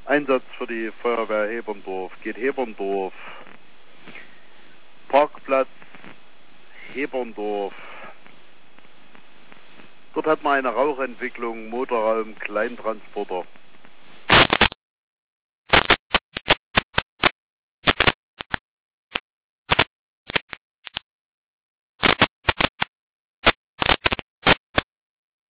Einsatz für die Feuerwehr Heberndorf. Geht Heberndorf. Parkplatz Heberndorf. Dort hat man eine Rauchentwicklung, Motorraum, Kleintransporter.